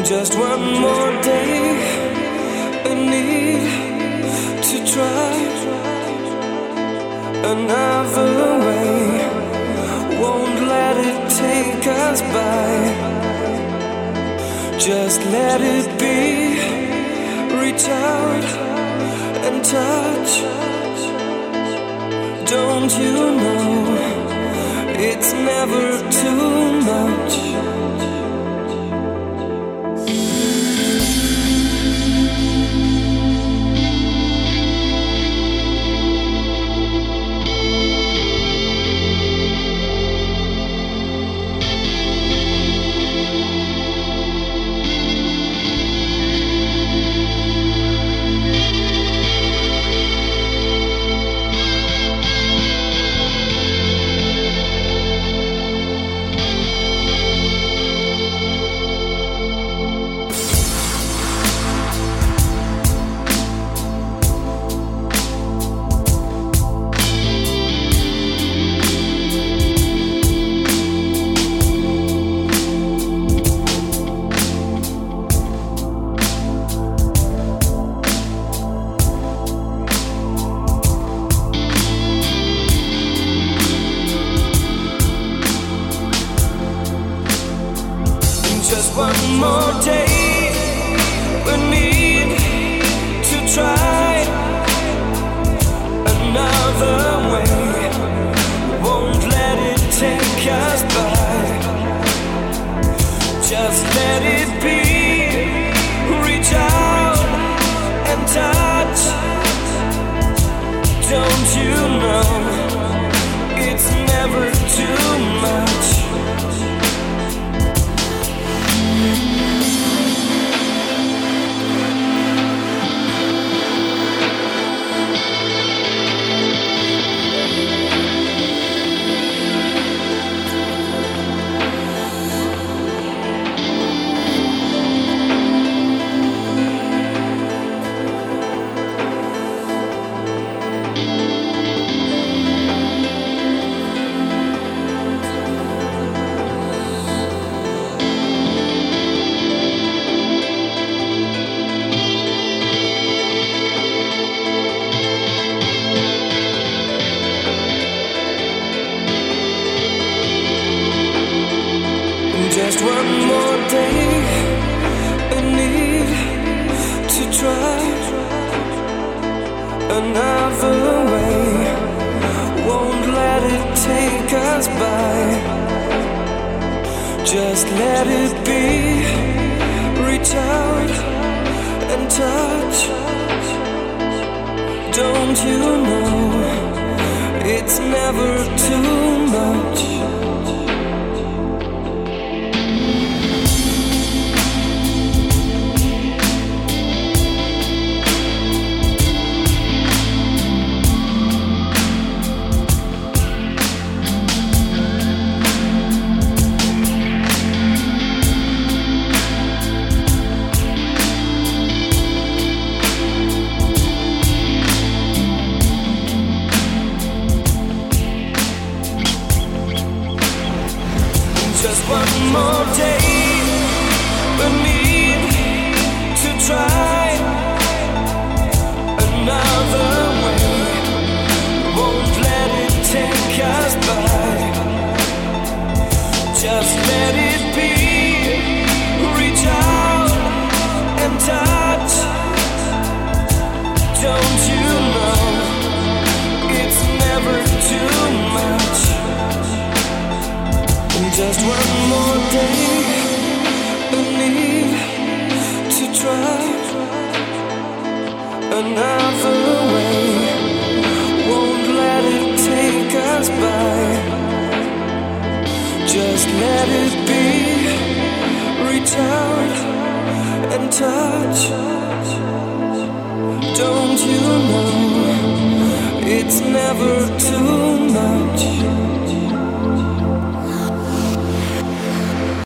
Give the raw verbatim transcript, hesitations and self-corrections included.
Just one more day, I need to try another way. Won't let it take us by. Just let it be. Reach out and touch. Don't you know it's never too much? Just one more day, we need to try another way. Won't let it take us by. Just let it be. Reach out and touch. Don't you know it's never too much? Just one more day, I need to try another way. Won't let it take us by. Just let it be. Reach out and touch. Don't you know it's never too much? Just one more day, we need to try another way. Won't let it take us by. Just let it be. Reach out and touch. Don't you know it's never too much? Just one more day, I need to try another way. Won't let it take us by. Just let it be. Reach out and touch. Don't you know it's never too much?